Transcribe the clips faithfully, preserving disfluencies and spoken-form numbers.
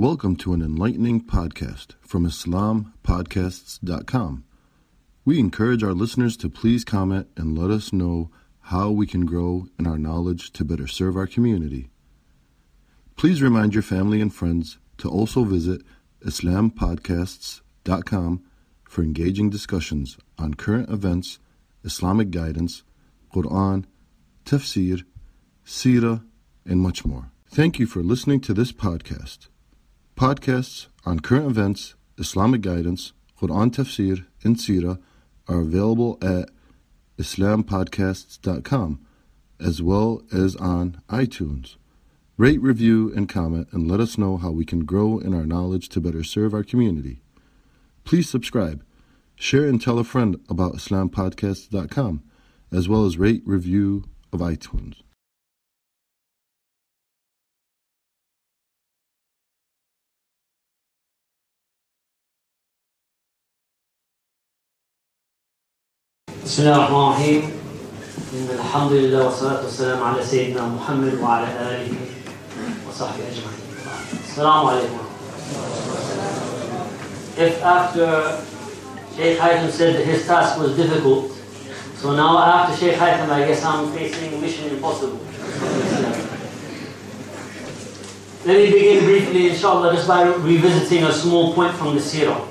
Welcome to an enlightening podcast from Islam Podcasts dot com. We encourage our listeners to please comment and let us know how we can grow in our knowledge to better serve our community. Please remind your family and friends to also visit Islam Podcasts dot com for engaging discussions on current events, Islamic guidance, Quran, tafsir, seerah, and much more. Thank you for listening to this podcast. Podcasts on current events, Islamic guidance, Quran tafsir, and seerah are available at Islam Podcasts dot com as well as on iTunes. Rate, review, and comment and let us know how we can grow in our knowledge to better serve our community. Please subscribe, share, and tell a friend about Islam Podcasts dot com as well as rate, review of iTunes. بسم الله الرحمن الرحيم إن الحمد لله والصلاة والسلام على سيدنا محمد وعلى آله وصحبه أجمعين. السلام عليكم. If after Shaykh Haytham said that his task was difficult, so now after Shaykh Haytham I guess I'm facing mission impossible. Let me begin briefly inshallah just by revisiting a small point from the seerah.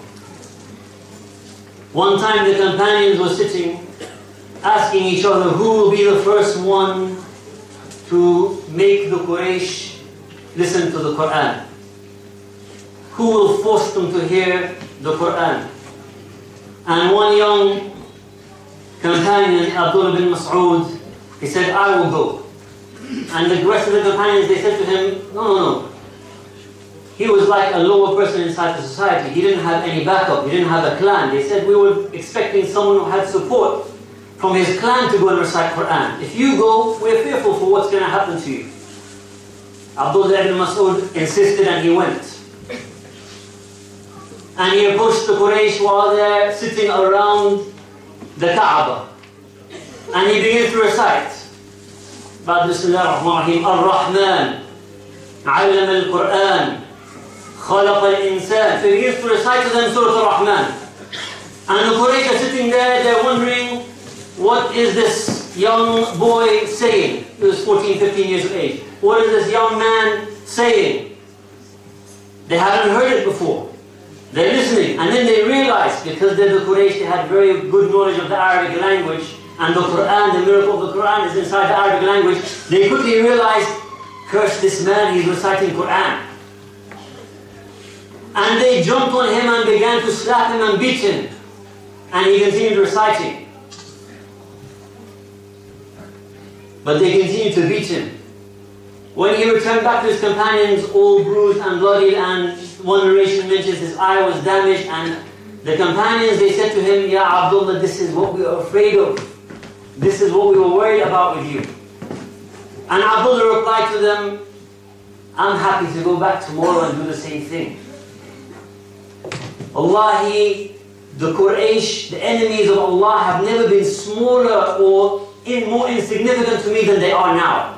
One time the companions were sitting asking each other who will be the first one to make the Quraysh listen to the Quran. Who will force them to hear the Quran? And one young companion, Abdullah bin Mas'ud, he said, I will go. And the rest of the companions, they said to him, no, no, no. He was like a lower person inside the society. He didn't have any backup. He didn't have a clan. They said we were expecting someone who had support from his clan to go and recite Quran. If you go, we're fearful for what's going to happen to you. Abdullah ibn Mas'ud insisted and he went. And he approached the Quraysh while they're sitting around the Kaaba. And he began to recite. Bismillah ar-Rahman ar-Rahim. Ar-Rahman. علم القرآن خلق الإنسان. So he begins to recite to them Surah Al-Rahman. And the Quraysh are sitting there, they're wondering, what is this young boy saying? He was fourteen, fifteen years of age. What is this young man saying? They haven't heard it before. They're listening. And then they realize, because they're the Quraysh, they had very good knowledge of the Arabic language, and the Quran, the miracle of the Quran is inside the Arabic language. They quickly realized, curse this man, he's reciting Quran. And they jumped on him and began to slap him and beat him. And he continued reciting. But they continued to beat him. When he returned back to his companions, all bruised and bloody, and one narration mentions his eye was damaged, and the companions, they said to him, Ya Abdullah, this is what we are afraid of. This is what we were worried about with you. And Abdullah replied to them, I'm happy to go back tomorrow and do the same thing. Wallahi, the Quraysh, the enemies of Allah, have never been smaller or in more insignificant to me than they are now.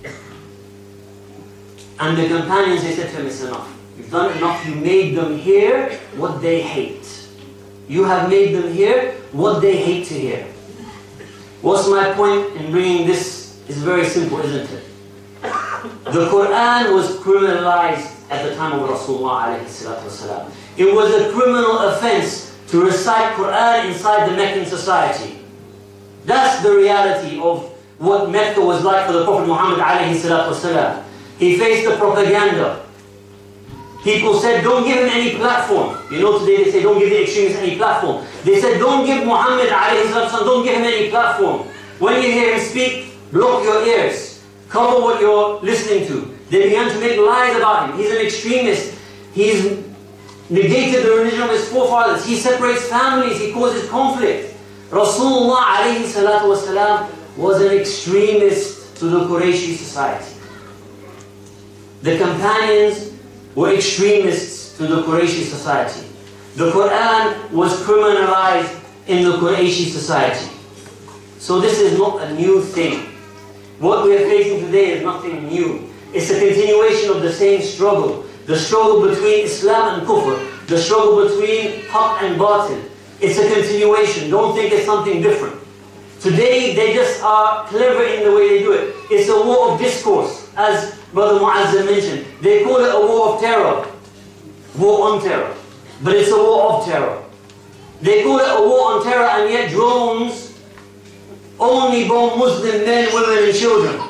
And the companions, they said to him, it's enough. You've done enough. You made them hear what they hate. You have made them hear what they hate to hear. What's my point in bringing this? It's very simple, isn't it? The Quran was criminalized at the time of Rasulullah alayhi salatu wasalam. It was a criminal offense to recite Quran inside the Meccan society. That's the reality of what Mecca was like for the Prophet Muhammad alayhi salatu wasalam. He faced the propaganda. People said, don't give him any platform. You know, today they say, don't give the extremists any platform. They said, don't give Muhammad alayhi salatu wasalam, don't give him any platform. When you hear him speak, block your ears. Cover what you're listening to. They began to make lies about him. He's an extremist. He's negated the religion of his forefathers. He separates families. He causes conflict. Rasulullah alayhi salatu wasalam was an extremist to the Qurayshi society. The companions were extremists to the Qurayshi society. The Quran was criminalized in the Qurayshi society. So this is not a new thing. What we are facing today is nothing new. It's a continuation of the same struggle. the struggle between Islam and Kufr, the struggle between Haqq and Batil. It's a continuation. Don't think it's something different. Today, they just are clever in the way they do it. It's a war of discourse, as Brother Muazzam mentioned. They call it a war of terror, war on terror. But it's a war of terror. They call it a war on terror, and yet drones only bomb Muslim men, women and children.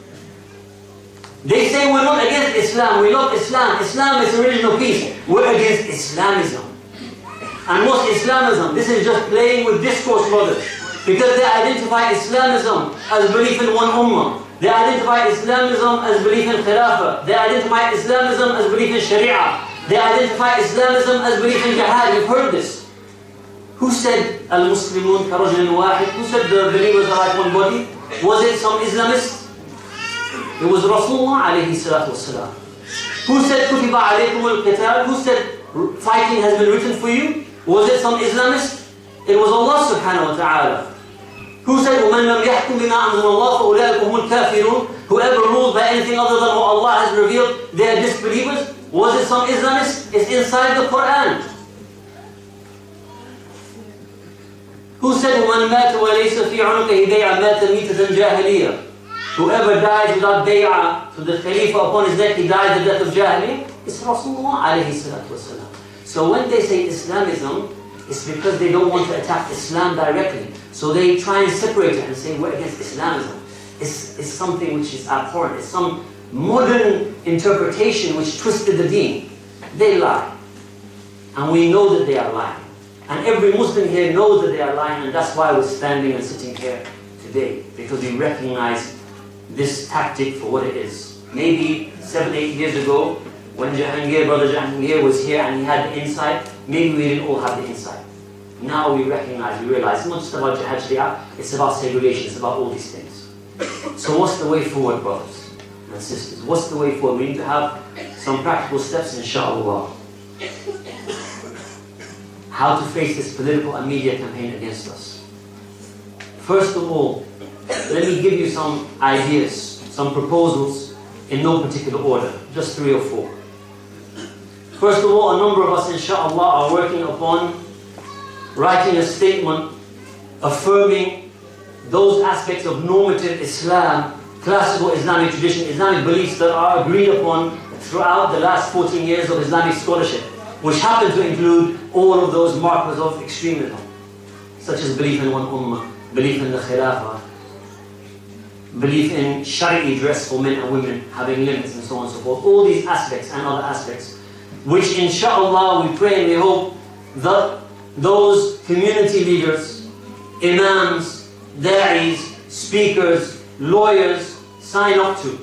They say we're not against Islam, we love Islam. Islam is a religion of peace. We're against Islamism. And what's Islamism? This is just playing with discourse, brothers. Because they identify Islamism as belief in one ummah. They identify Islamism as belief in Khilafah. They identify Islamism as belief in Sharia. They identify Islamism as belief in Jihad. You've heard this. Who said Al-Muslimun karajulin wahid? Who said the believers are like one body? Was it some Islamist? It was Rasulullah alayhi salatu wasalam. Who said Kutiba alaykum al-qital? Who said fighting has been written for you? Was it some Islamist? It was Allah subhanahu wa ta'ala. Who said وَمَنْ لَمْ يَحْكُمْ بِمَا أَنزَلَ اللَّهُ فَأُولَٰئِكَ هُمُ الْكَافِرُونَ? Whoever rules by anything other than what Allah has revealed, they are disbelievers. Was it some Islamist? It's inside the Quran. Who said وَمَنْ مَاتَ وَلَيْسَ فِي عُنُقِهِ بَيْعًا مَاتَ مِيتَةً جَاهِلِيَّةً? Whoever dies without bay'ah to the Khalifa upon his neck, he dies the death of Jahiliyyah. It's Rasulullah alayhi salatu wasalam. So when they say Islamism, it's because they don't want to attack Islam directly. So they try and separate it and say we're against Islamism. It's, it's something which is abhorrent. It's some modern interpretation which twisted the deen. They lie. And we know that they are lying. And every Muslim here knows that they are lying, and that's why we're standing and sitting here today. Because we recognize this tactic for what it is. Maybe seven, eight years ago, when Jahangir, Brother Jahangir was here and he had the insight, maybe we didn't all have the insight. Now we recognize, we realize, it's not just about Jihad Sharia, it's about segregation, it's about all these things. So what's the way forward, brothers and sisters? What's the way forward? We need to have some practical steps, inshallah. How to face this political and media campaign against us. First of all, let me give you some ideas, some proposals in no particular order, just three or four. First of all, a number of us, inshallah, are working upon writing a statement affirming those aspects of normative Islam, classical Islamic tradition, Islamic beliefs that are agreed upon throughout the last fourteen years of Islamic scholarship, which happen to include all of those markers of extremism, such as belief in one ummah, belief in the Khilafah, belief in Shari'i dress for men and women, having limits and so on and so forth. All these aspects and other aspects, which inshallah we pray and we hope that those community leaders, imams, da'is, speakers, lawyers sign up to.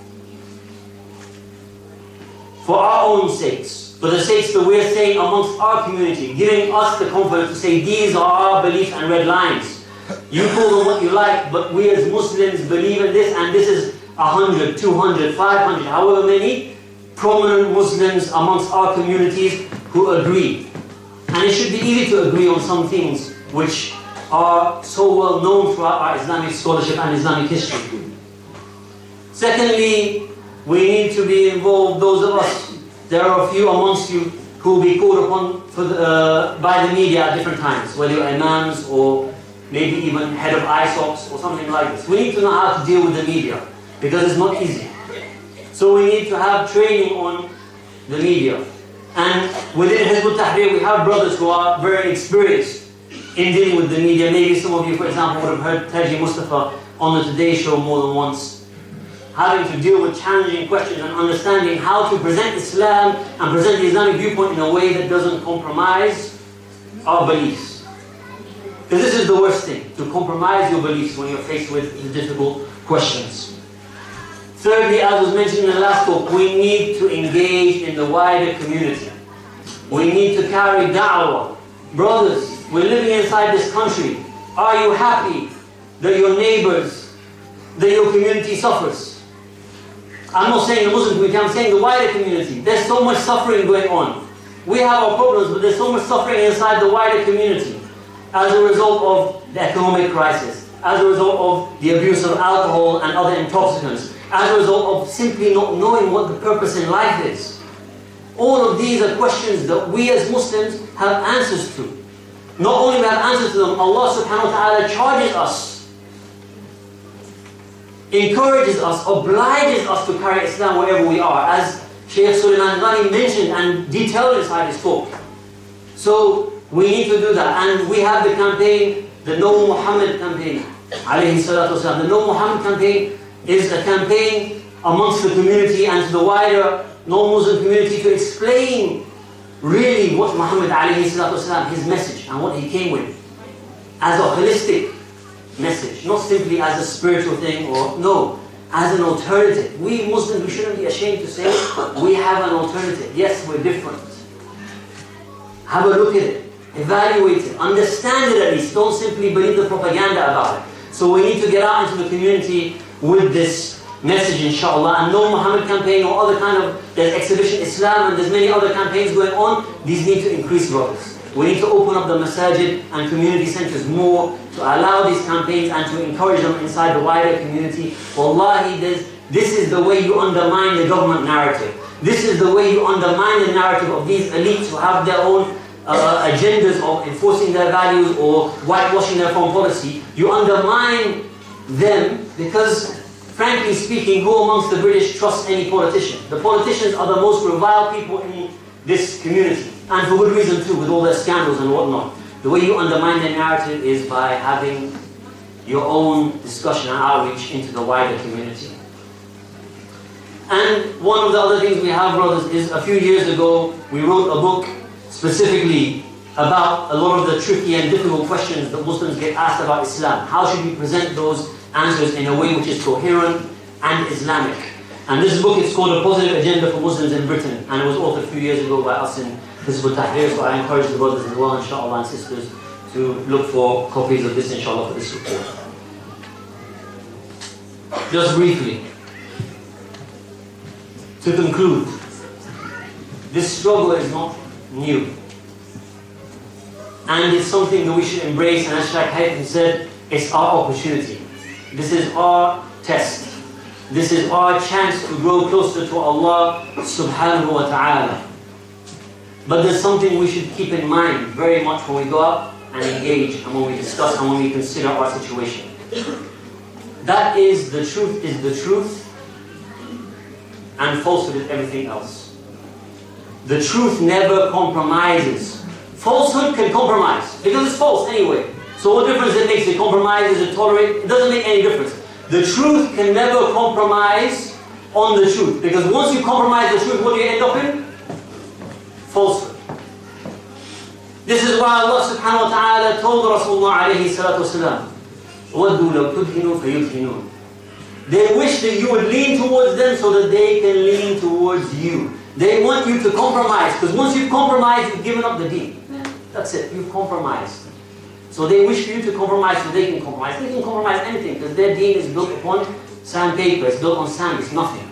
For our own sakes, for the sakes that we're saying amongst our community, giving us the confidence to say these are our beliefs and red lines. You call them what you like, but we as Muslims believe in this, and this is one hundred, two hundred, five hundred, however many prominent Muslims amongst our communities who agree. And it should be easy to agree on some things which are so well known throughout our Islamic scholarship and Islamic history. Secondly, we need to be involved, those of us, there are a few amongst you who will be called upon for the, uh, by the media at different times, whether you're imams or maybe even head of I S O Ps or something like this. We need to know how to deal with the media, because it's not easy. So we need to have training on the media. And within Hizb ut-Tahrir, we have brothers who are very experienced in dealing with the media. Maybe some of you, for example, would have heard Taji Mustafa on the Today Show more than once, having to deal with challenging questions and understanding how to present Islam and present the Islamic viewpoint in a way that doesn't compromise our beliefs. Because this is the worst thing, to compromise your beliefs when you're faced with the difficult questions. Thirdly, as was mentioned in the last book, we need to engage in the wider community. We need to carry da'wah. Brothers, we're living inside this country. Are you happy that your neighbors, that your community suffers? I'm not saying the Muslim community, I'm saying the wider community. There's so much suffering going on. We have our problems, but there's so much suffering inside the wider community as a result of the economic crisis, as a result of the abuse of alcohol and other intoxicants, as a result of simply not knowing what the purpose in life is. All of these are questions that we as Muslims have answers to. Not only we have answers to them, Allah subhanahu wa ta'ala charges us, encourages us, obliges us to carry Islam wherever we are, as Shaykh Sulaiman Ghani mentioned and detailed inside his talk. So we need to do that. And we have the campaign, the No Muhammad campaign, alayhi salatu wasalam. The No Muhammad campaign is a campaign amongst the community and to the wider non-Muslim community to explain really what Muhammad alayhi salatu wasalam, his message and what he came with as a holistic message, not simply as a spiritual thing or no, as an alternative. We Muslims, we shouldn't be ashamed to say we have an alternative. Yes, we're different. Have a look at it, evaluate it, understand it at least. Don't simply believe the propaganda about it. So we need to get out into the community with this message, inshallah. And No Muhammad campaign or other kind of, there's Exhibition Islam and there's many other campaigns going on. These need to increase, brothers. We need to open up the masajid and community centers more to allow these campaigns and to encourage them inside the wider community. Wallahi, this, this is the way you undermine the government narrative. This is the way you undermine the narrative of these elites who have their own uh, agendas of enforcing their values or whitewashing their foreign policy. You undermine them because, frankly speaking, who amongst the British trusts any politician? The politicians are the most reviled people in this community. And for good reason too, with all their scandals and whatnot. The way you undermine their narrative is by having your own discussion and outreach into the wider community. And one of the other things we have, brothers, is a few years ago, we wrote a book specifically about a lot of the tricky and difficult questions that Muslims get asked about Islam. How should we present those answers in a way which is coherent and Islamic? And this book is called A Positive Agenda for Muslims in Britain, and it was authored a few years ago by us in Hizb ut-Tahrir, so I encourage the brothers as well, inshallah, and sisters, to look for copies of this, inshallah, for this report. Just briefly, to conclude, this struggle is not new. And it's something that we should embrace, and as Shaykh Haytham said, it's our opportunity. This is our test. This is our chance to grow closer to Allah subhanahu wa ta'ala. But there's something we should keep in mind very much when we go out and engage and when we discuss and when we consider our situation. That is, the truth is the truth and falsehood is everything else. The truth never compromises. Falsehood can compromise because it's false anyway. So what difference it makes? It compromises, it tolerates, it doesn't make any difference. The truth can never compromise on the truth, because once you compromise the truth, what do you end up in? Falsehood. This is why Allah subhanahu wa ta'ala told Rasulullah alayhi salatu wasalam, وَدُّوا لَوْ تُدْهِنُوا فَيُدْهِنُونَ. They wish that you would lean towards them so that they can lean towards you. They want you to compromise, because once you've compromised, you've given up the deen. That's it, you've compromised. So they wish for you to compromise so they can compromise. They can compromise anything, because their deen is built upon sandpaper, it's built on sand, it's nothing.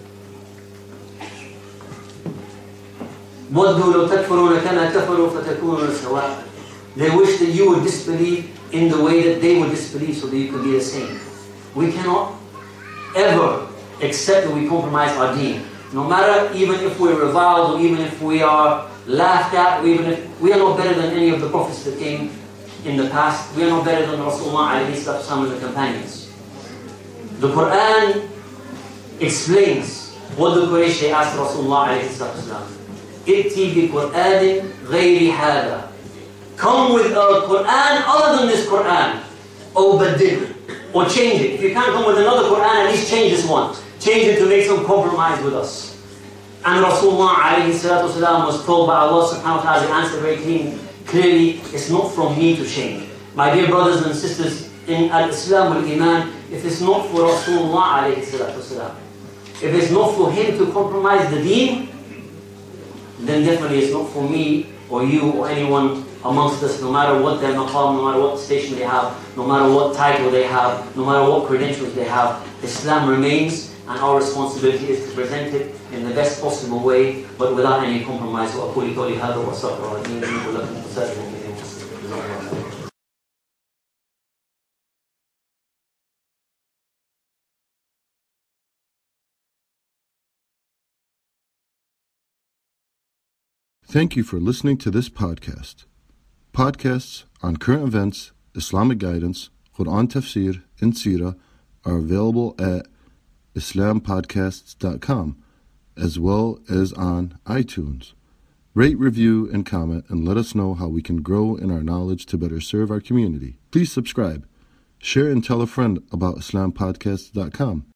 وَدُّوا لَوْ تَكْفُرُونَ كَمَا كَفَرُوا فَتَكُونُونَ سَوَاءً. They wish that you would disbelieve in the way that they would disbelieve so that you could be the same. We cannot ever accept that we compromise our deen. No matter, even if we're reviled, or even if we are laughed at, or even if we are not better than any of the prophets that came in the past, we are not better than Rasulullah alayhi salatu and the companions. The Quran explains what the Quraysh, they asked Rasulullah alayhi salatu. I'ti bi Qur'anin ghayri hada. Come with a Quran other than this Quran. Or badil. Or change it. If you can't come with another Quran, at least change this one. Change it to make some compromise with us. And Rasulullah alayhi salatu wasalam was told by Allah subhanahu wa ta'ala, the answer very clean, clearly, it's not from me to change. My dear brothers and sisters in Al-Islam wal-Iman, if it's not for Rasulullah alayhi salatu wasalam, if it's not for him to compromise the deen, then definitely it's not for me or you or anyone amongst us, no matter what their maqam, no matter what station they have, no matter what title they have, no matter what credentials they have. Islam remains, and our responsibility is to present it in the best possible way, but without any compromise. Thank you for listening to this podcast. Podcasts on current events, Islamic guidance, Quran tafsir, and seerah are available at islam podcasts dot com as well as on iTunes. Rate, review, and comment, and let us know how we can grow in our knowledge to better serve our community. Please subscribe, share, and tell a friend about islam podcasts dot com.